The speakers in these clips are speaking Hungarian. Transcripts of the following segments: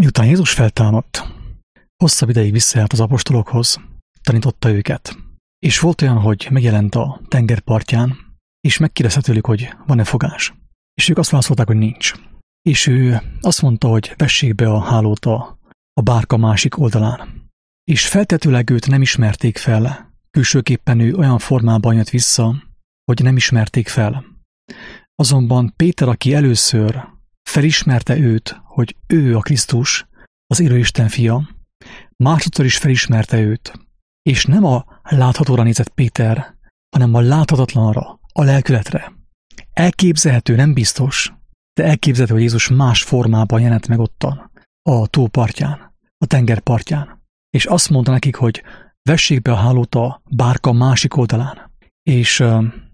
Miután Jézus feltámadt, hosszabb ideig visszajárt az apostolokhoz, tanította őket. És volt olyan, hogy megjelent a tengerpartján, és megkérdezte tőlük, hogy van-e fogás. És ők azt válaszolták, hogy nincs. És ő azt mondta, hogy vessék be a hálót a bárka másik oldalán. És feltetőleg őt nem ismerték fel, külsőképpen ő olyan formában jött vissza, hogy nem ismerték fel. Azonban Péter, aki először felismerte őt, hogy ő a Krisztus, az élő Isten fia, másodszor is felismerte őt, és nem a láthatóra nézett Péter, hanem a láthatatlanra, a lelkületre. Elképzelhető, nem biztos, de elképzelhető, hogy Jézus más formában jelent meg ottan, a tópartján, a tengerpartján. És azt mondta nekik, hogy vessék be a hálót a bárka másik oldalán. És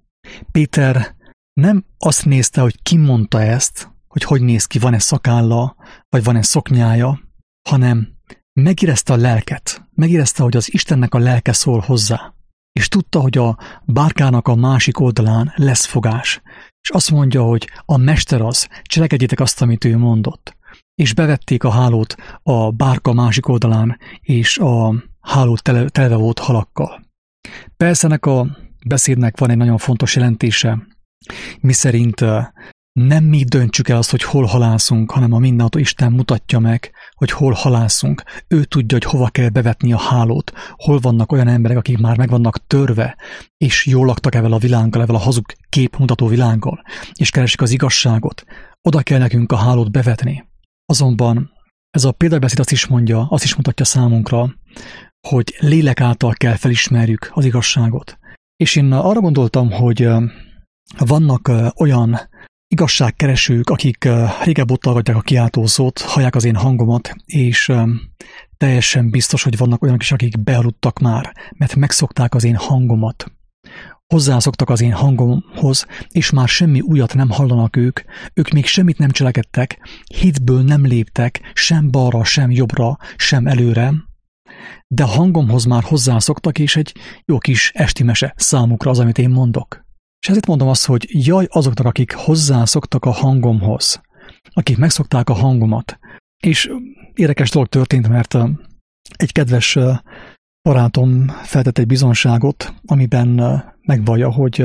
Péter nem azt nézte, hogy ki mondta ezt, hogy néz ki, van-e szakálla, vagy van-e szoknyája, hanem megérezte a lelket, megérezte, hogy az Istennek a lelke szól hozzá, és tudta, hogy a bárkának a másik oldalán lesz fogás, és azt mondja, hogy a mester az, cselekedjétek azt, amit ő mondott. És bevették a hálót a bárka másik oldalán, és a háló telve volt halakkal. Persze ennek a beszédnek van egy nagyon fontos jelentése, miszerint nem mi döntsük el azt, hogy hol halászunk, hanem a mindenható Isten mutatja meg, hogy hol halászunk. Ő tudja, hogy hova kell bevetni a hálót, hol vannak olyan emberek, akik már meg vannak törve, és jól laktak ezzel a világgal, ezzel a hazug képmutató világgal, és keresik az igazságot. Oda kell nekünk a hálót bevetni. Azonban ez a példabeszéd azt is mutatja számunkra, hogy lélek által kell felismerjük az igazságot. És én arra gondoltam, hogy vannak olyan igazságkeresők, akik régebb ott hallgatják a kiáltózót, hallják az én hangomat, és teljesen biztos, hogy vannak olyanok is, akik bealudtak már, mert megszokták az én hangomat. Hozzászoktak az én hangomhoz, és már semmi újat nem hallanak ők még semmit nem cselekedtek, hitből nem léptek, sem balra, sem jobbra, sem előre, de a hangomhoz már hozzászoktak, és egy jó kis esti mese számukra az, amit én mondok. És ezért mondom azt, hogy jaj azoknak, akik hozzászoktak a hangomhoz, akik megszokták a hangomat. És érdekes dolog történt, mert egy kedves barátom feltett egy bizonságot, amiben megvallja, hogy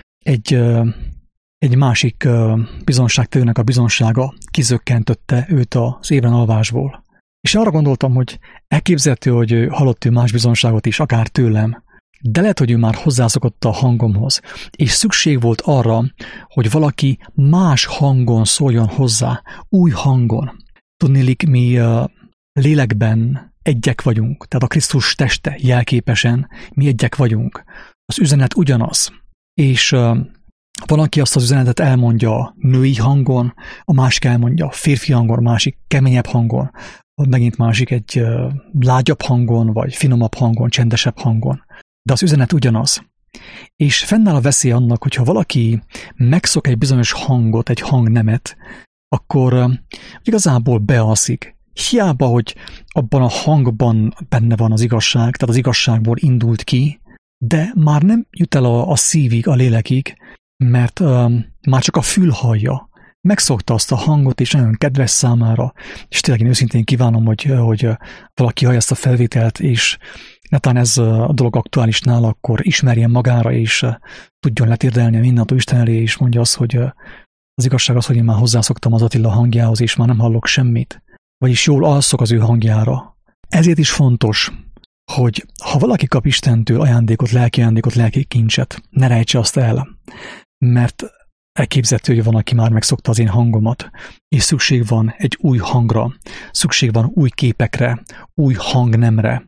egy másik bizonságtevőnek a bizonsága kizökkentötte őt az ébren alvásból. És arra gondoltam, hogy elképzelhető, hogy hallott ő más bizonságot is, akár tőlem, de lehet, hogy ő már hozzászokott a hangomhoz, és szükség volt arra, hogy valaki más hangon szóljon hozzá, új hangon. Tudnélik, mi lélekben egyek vagyunk, tehát a Krisztus teste jelképesen mi egyek vagyunk. Az üzenet ugyanaz, és valaki azt az üzenetet elmondja női hangon, a másik elmondja férfi hangon, a másik keményebb hangon, megint másik egy lágyabb hangon, vagy finomabb hangon, csendesebb hangon. De az üzenet ugyanaz. És fennáll a veszély annak, hogyha valaki megszok egy bizonyos hangot, egy hangnemet, akkor igazából bealszik. Hiába, hogy abban a hangban benne van az igazság, tehát az igazságból indult ki, de már nem jut el a szívig, a lélekig, mert már csak a fül hallja. Megszokta azt a hangot, és nagyon kedves számára, és tényleg én őszintén kívánom, hogy valaki hallja ezt a felvételt, és netán ez a dolog aktuális nála, akkor ismerjen magára, és tudjon letérdelni a mindentől Isten elé, és mondja azt, hogy az igazság az, hogy én már hozzászoktam az Attila hangjához, és már nem hallok semmit. Vagyis jól alszok az ő hangjára. Ezért is fontos, hogy ha valaki kap Istentől ajándékot, lelki kincset, ne rejtse azt el, mert elképzelhető, hogy van, aki már megszokta az én hangomat, és szükség van egy új hangra, szükség van új képekre, új hangnemre,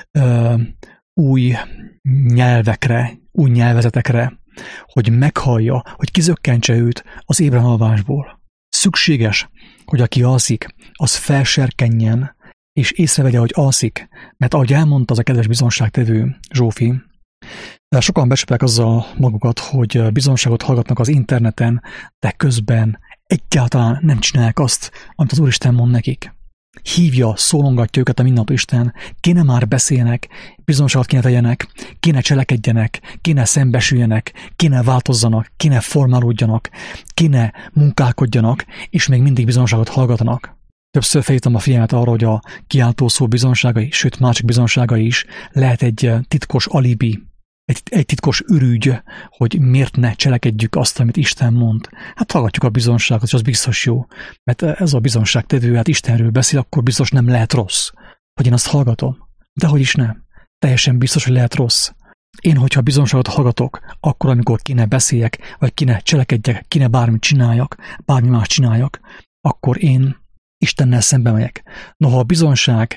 új nyelvekre, új nyelvezetekre, hogy meghallja, hogy kizökkentse őt az ébren alvásból. Szükséges, hogy aki alszik, az felserkenjen, és észrevegye, hogy alszik, mert ahogy elmondta az a kedves bizonságtevő Zsófi, sokan becsapják azzal magukat, hogy bizonságot hallgatnak az interneten, de közben egyáltalán nem csinálják azt, amit az Úristen mond nekik. Hívja, szólongatja őket a mindentől Isten, kéne már beszéljenek, bizonságot kéne tegyenek, kéne cselekedjenek, kéne szembesüljenek, kéne változzanak, kéne formálódjanak, kéne munkálkodjanak, és még mindig bizonságot hallgatnak. Többször felhívtam a figyelmet arra, hogy a kiáltó szó bizonságai, sőt másik bizonságai is lehet egy titkos alibi, egy titkos ürügy, hogy miért ne cselekedjük azt, amit Isten mond. Hát hallgatjuk a bizonságot, és az biztos jó. Mert ez a bizonságtevő, hát Istenről beszél, akkor biztos nem lehet rossz, hogy én azt hallgatom. Dehogy is nem. Teljesen biztos, hogy lehet rossz. Én, hogyha bizonságot hallgatok, akkor, amikor kéne beszéljek, vagy kéne cselekedjek, kéne bármit csináljak, bármi más csináljak, akkor én Istennel szembe megyek. Noha a bizonság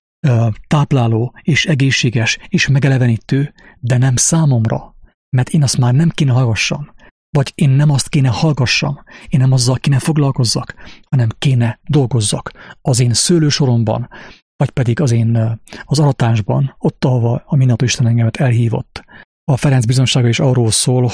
tápláló és egészséges és megelevenítő, de nem számomra, mert én azt már nem kéne hallgassam, vagy én nem azt kéne hallgassam, én nem azzal kéne foglalkozzak, hanem kéne dolgozzak az én szőlősoromban, vagy pedig az aratásban, ott, ahova a mindenható Isten engemet elhívott. A Ferenc bizonsága is arról szól,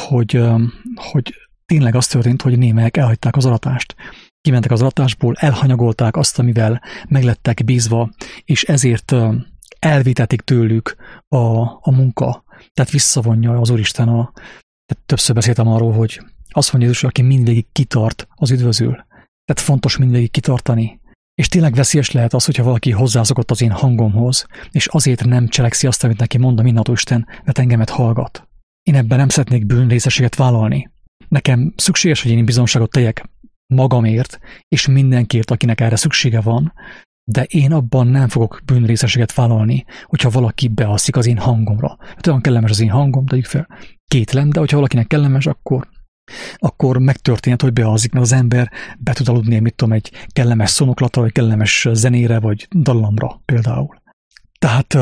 hogy tényleg az történt, hogy némelyek elhagyták az aratást. Kimentek az aratásból, elhanyagolták azt, amivel meglettek bízva, és ezért elvétetik tőlük a munka. Tehát visszavonja az Úristen. Tehát többször beszéltem arról, hogy azt mondja Jézus, aki mindvégig kitart, az üdvözül. Tehát fontos mindvégig kitartani. És tényleg veszélyes lehet az, hogyha valaki hozzászokott az én hangomhoz, és azért nem cselekszi azt, amit neki mond a mindenható Isten, mert engemet hallgat. Én ebben nem szeretnék bűnrészességet vállalni. Nekem szükséges, hogy én bizonságot tegyek magamért, és mindenkiért, akinek erre szüksége van, de én abban nem fogok bűnrészességet vállalni, hogyha valaki bealszik az én hangomra. Hát olyan kellemes az én hangom, tegyük fel, kétlem, de hogyha valakinek kellemes, akkor megtörténhet, hogy bealszik, mert az ember be tud aludni, mit tudom, egy kellemes szonoklatra, vagy kellemes zenére, vagy dallamra például. Tehát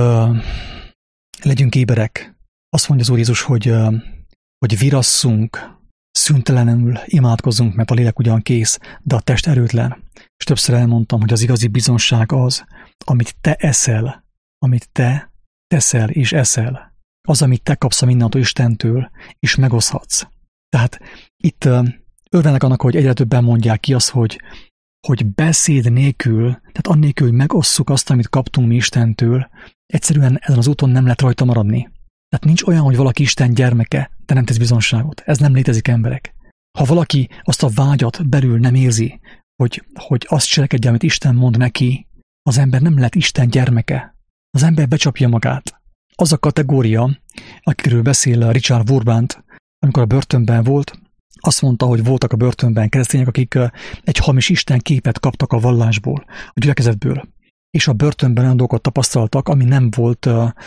legyünk éberek. Azt mondja az Úr Jézus, hogy virasszunk, szüntelenül imádkozzunk, mert a lélek ugyan kész, de a test erőtlen. És többször elmondtam, hogy az igazi bizonság az, amit te eszel, amit te teszel és eszel. Az, amit te kapsz a mindenható Istentől, és megoszthatsz. Tehát itt örvennek annak, hogy egyre többen mondják ki azt, hogy beszéd nélkül, tehát annélkül, hogy megosszuk azt, amit kaptunk mi Istentől, egyszerűen ezen az úton nem lehet rajta maradni. Tehát nincs olyan, hogy valaki Isten gyermeke, de nem tesz bizonságot. Ez nem létezik, emberek. Ha valaki azt a vágyat belül nem érzi, hogy azt cselekedje, amit Isten mond neki, az ember nem lett Isten gyermeke. Az ember becsapja magát. Az a kategória, akiről beszél Richard Wurmbrand, amikor a börtönben volt, azt mondta, hogy voltak a börtönben keresztények, akik egy hamis Isten képet kaptak a vallásból, a gyülekezetből. És a börtönben olyan dolgokat tapasztaltak, ami nem volt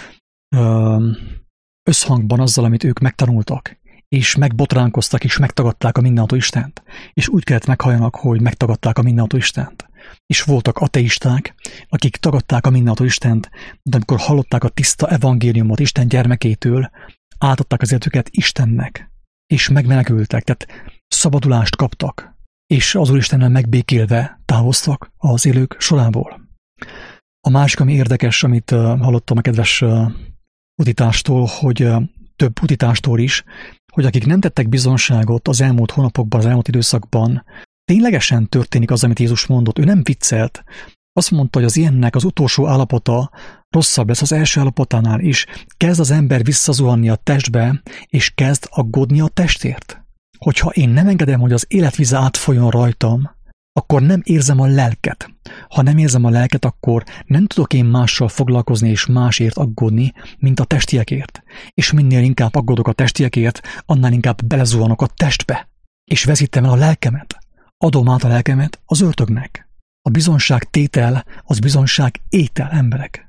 összhangban azzal, amit ők megtanultak, és megbotránkoztak, és megtagadták a mindenható Istent. És úgy kellett meghalljanak, hogy megtagadták a mindenható Istent. És voltak ateisták, akik tagadták a mindenható Istent, de amikor hallották a tiszta evangéliumot Isten gyermekétől, átadták az életüket Istennek, és megmenekültek, tehát szabadulást kaptak, és az Úristennel megbékélve távoztak az élők sorából. A másik, ami érdekes, amit hallottam a kedves utitástól, hogy több utitástól is, hogy akik nem tettek bizonságot az elmúlt hónapokban, az elmúlt időszakban, ténylegesen történik az, amit Jézus mondott. Ő nem viccelt. Azt mondta, hogy az ilyennek az utolsó állapota rosszabb lesz az első állapotánál is. Kezd az ember visszazuhanni a testbe, és kezd aggódni a testért. Hogyha én nem engedem, hogy az életvize átfolyjon rajtam, akkor nem érzem a lelket. Ha nem érzem a lelket, akkor nem tudok én mással foglalkozni és másért aggódni, mint a testiekért. És minél inkább aggódok a testiekért, annál inkább belezuhanok a testbe. És veszítem el a lelkemet. Adom át a lelkemet az ördögnek. A bizonság tétel, az bizonság étel, emberek.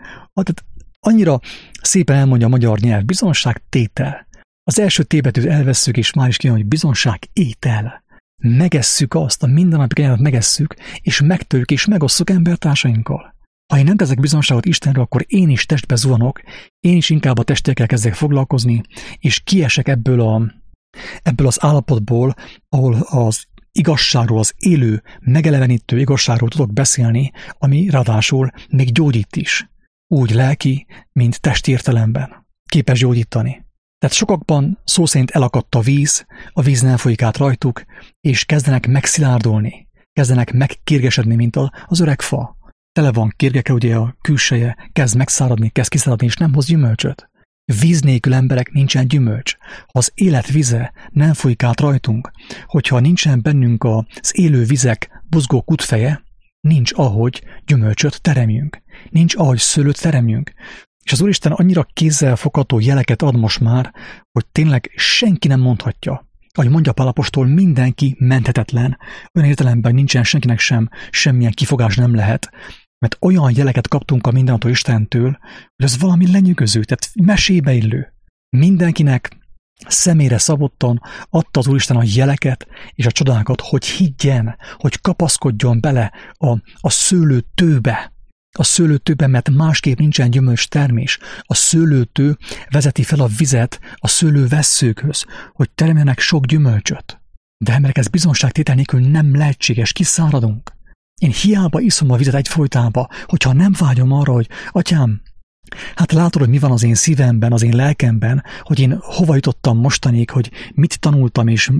Annyira szépen elmondja a magyar nyelv, bizonság tétel. Az első T-betűt elvesszük, és már is kijön, hogy bizonság étel. Megesszük azt, a mindennapi kenyeret megesszük, és megtörjük, és megosszuk embertársainkkal. Ha én nem teszek bizonságot Istenről, akkor én is testbe zuhanok, én is inkább a testekkel kezdek foglalkozni, és kiesek ebből az állapotból, ahol az igazságról, az élő, megelevenítő igazságról tudok beszélni, ami ráadásul még gyógyít is. Úgy lelki, mint testi értelemben. Képes gyógyítani. Tehát sokakban szó szerint elakadt a víz nem folyik át rajtuk, és kezdenek megszilárdulni, kezdenek megkérgesedni, mint az öreg fa. Tele van kérgekkel, ugye a külseje kezd megszáradni, kezd kiszáradni, és nem hoz gyümölcsöt. Víz nélkül, emberek, nincsen gyümölcs. Ha az élet vize nem folyik át rajtunk, hogyha nincsen bennünk az élő vizek buzgó kútfeje, nincs ahogy gyümölcsöt teremjünk. Nincs ahogy szőlőt teremjünk. És az Úristen annyira kézzelfogható jeleket ad most már, hogy tényleg senki nem mondhatja. Ahogy mondja Pál apostol, mindenki menthetetlen. Olyan értelemben nincsen senkinek sem, semmilyen kifogás nem lehet. Mert olyan jeleket kaptunk a mindenható Istentől, hogy az valami lenyűgöző, tehát mesébe illő. Mindenkinek személyre szabottan adta az Úristen a jeleket és a csodákat, hogy higgyen, hogy kapaszkodjon bele a szőlőtőbe. A szőlőtőben, mert másképp nincsen gyümölcs termés. A szőlőtő vezeti fel a vizet a szőlővesszőkhöz, hogy teremjenek sok gyümölcsöt. De emberek, ez bizonságtétel nélkül nem lehetséges, kiszáradunk. Én hiába iszom a vizet egyfolytában, hogyha nem vágyom arra, hogy atyám, hát látod, hogy mi van az én szívemben, az én lelkemben, hogy én hova jutottam mostanig, hogy mit tanultam, és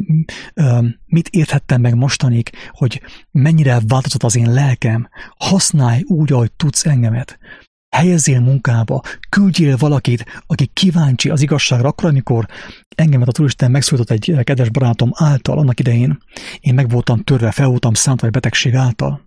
mit érthettem meg mostanig, hogy mennyire változott az én lelkem. Használj úgy, ahogy tudsz engemet. Helyezzél munkába, küldjél valakit, aki kíváncsi az igazságra, akkor, amikor engemet a Úristen megszólított egy kedves barátom által, annak idején én meg voltam törve, fel voltam szántva egy betegség által.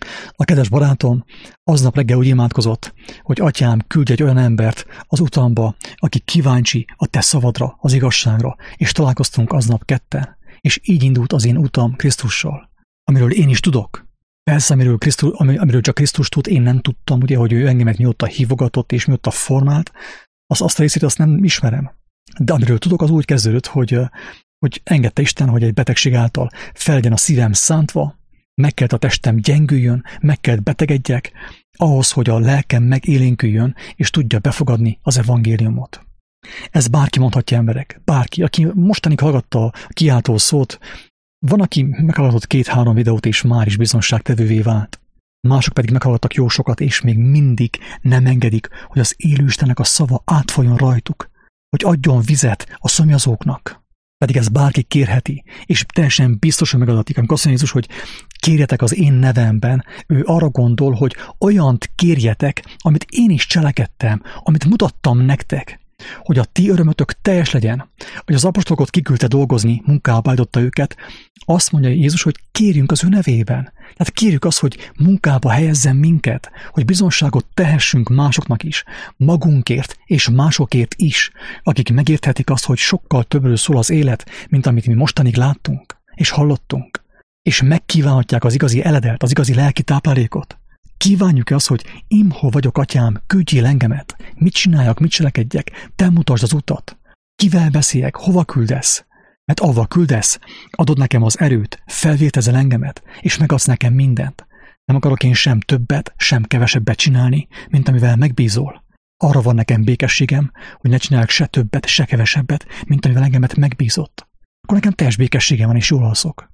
A kedves barátom aznap reggel úgy imádkozott, hogy atyám, küldj egy olyan embert az utamba, aki kíváncsi a te szavadra, az igazságra, és találkoztunk aznap ketten, és így indult az én utam Krisztussal, amiről én is tudok. Persze, amiről csak Krisztus tud, én nem tudtam, ugye, hogy ő engemet mióta hívogatott és mióta formált, azt a részét azt nem ismerem. De amiről tudok, az úgy kezdődött, hogy engedte Isten, hogy egy betegség által fel legyen a szívem szántva, meg kellett a testem gyengüljön, meg kellett betegedjek, ahhoz, hogy a lelkem megélénküljön, és tudja befogadni az evangéliumot. Ez bárki mondhatja, emberek, bárki, aki mostanig hallgatta a kiáltó szót, van, aki meghallgatott 2-3 videót, és már is bizonságtevővé vált. Mások pedig meghallgattak jó sokat, és még mindig nem engedik, hogy az élő Istennek a szava átfolyjon rajtuk, hogy adjon vizet a szomjazóknak. Pedig ezt bárki kérheti, és teljesen biztos, hogy megadatik. Amikor azt mondja Jézus, hogy kérjetek az én nevemben, ő arra gondol, hogy olyant kérjetek, amit én is cselekedtem, amit mutattam nektek, hogy a ti örömötök teljes legyen, hogy az apostolokat kiküldte dolgozni, munkába állította őket, azt mondja Jézus, hogy kérjünk az ő nevében. Tehát kérjük azt, hogy munkába helyezzen minket, hogy bizonságot tehessünk másoknak is, magunkért és másokért is, akik megérthetik azt, hogy sokkal többről szól az élet, mint amit mi mostanig láttunk és hallottunk, és megkívánhatják az igazi eledelt, az igazi lelki táplálékot. Kívánjuk-e azt, hogy imhol vagyok, atyám, küldjél engemet, mit csináljak, mit cselekedjek, te mutasd az utat, kivel beszéljek, hova küldesz, mert ahova küldesz, adod nekem az erőt, felvértezel engemet, és megadsz nekem mindent. Nem akarok én sem többet, sem kevesebbet csinálni, mint amivel megbízol. Arra van nekem békességem, hogy ne csináljak se többet, se kevesebbet, mint amivel engemet megbízott. Akkor nekem teljes békességem van, és jól alszok.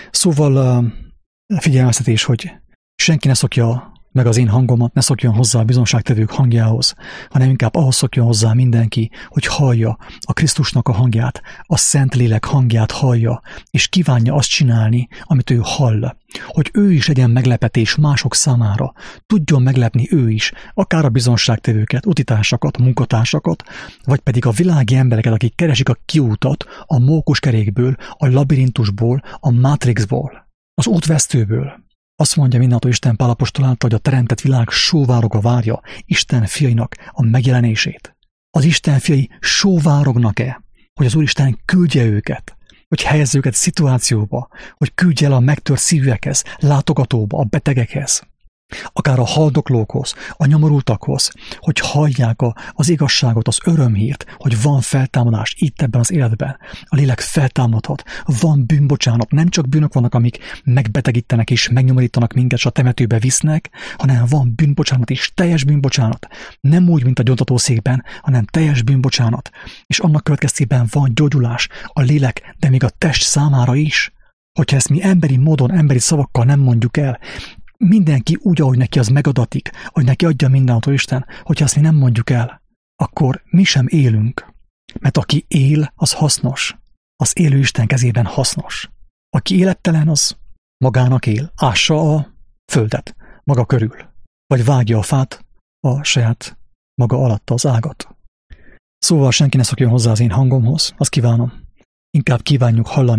Szóval figyelmeztetés, hogy senki ne szokja meg az én hangomat, ne szokjon hozzá a bizonságtevők hangjához, hanem inkább ahhoz szokjon hozzá mindenki, hogy hallja a Krisztusnak a hangját, a Szentlélek hangját hallja, és kívánja azt csinálni, amit ő hall. Hogy ő is legyen meglepetés mások számára, tudjon meglepni ő is, akár a bizonságtevőket, utitársakat, munkatársakat, vagy pedig a világi embereket, akik keresik a kiútat a mókuskerékből, a labirintusból, a mátrixból, az útvesztőből. Azt mondja mindenható Isten Pál apostol által, hogy a teremtett világ sóvároga várja Isten fiainak a megjelenését. Az Isten fiai sóvárognak-e, hogy az Úristen küldje őket, hogy helyezze őket szituációba, hogy küldje el a megtört szívűekhez, látogatóba, a betegekhez, akár a haldoklókhoz, a nyomorultakhoz, hogy hallják az igazságot, az örömhírt, hogy van feltámadás itt ebben az életben. A lélek feltámadhat, van bűnbocsánat, nem csak bűnök vannak, amik megbetegítenek és megnyomorítanak minket, és a temetőbe visznek, hanem van bűnbocsánat és teljes bűnbocsánat. Nem úgy, mint a gyóntatószékben, hanem teljes bűnbocsánat. És annak következtében van gyógyulás a lélek, de még a test számára is. Hogyha ezt mi emberi módon, emberi szavakkal nem mondjuk el, mindenki úgy, ahogy neki az megadatik, hogy neki adja mindenható Isten, hogyha azt mi nem mondjuk el, akkor mi sem élünk. Mert aki él, az hasznos. Az élő Isten kezében hasznos. Aki élettelen, az magának él. Ássa a földet maga körül. Vagy vágja a fát a saját maga alatt az ágat. Szóval senki ne szokjon hozzá az én hangomhoz, azt kívánom. Inkább kívánjuk hallani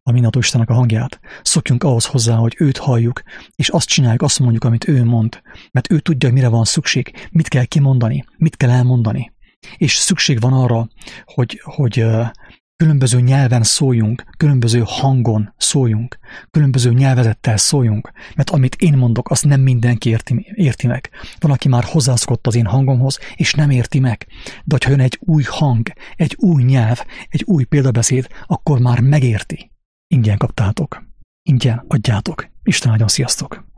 a mindenható Istennek a hangját. Szokjunk ahhoz hozzá, hogy őt halljuk, és azt csináljuk, azt mondjuk, amit ő mond, mert ő tudja, hogy mire van szükség, mit kell kimondani, mit kell elmondani. És szükség van arra, hogy különböző nyelven szóljunk, különböző hangon szóljunk, különböző nyelvezettel szóljunk, mert amit én mondok, azt nem mindenki érti meg. Van, aki már hozzászokott az én hangomhoz, és nem érti meg. De ha jön egy új hang, egy új nyelv, egy új példabeszéd, akkor már megérti. Ingyen kaptátok. Ingyen adjátok. Isten áldjon, sziasztok!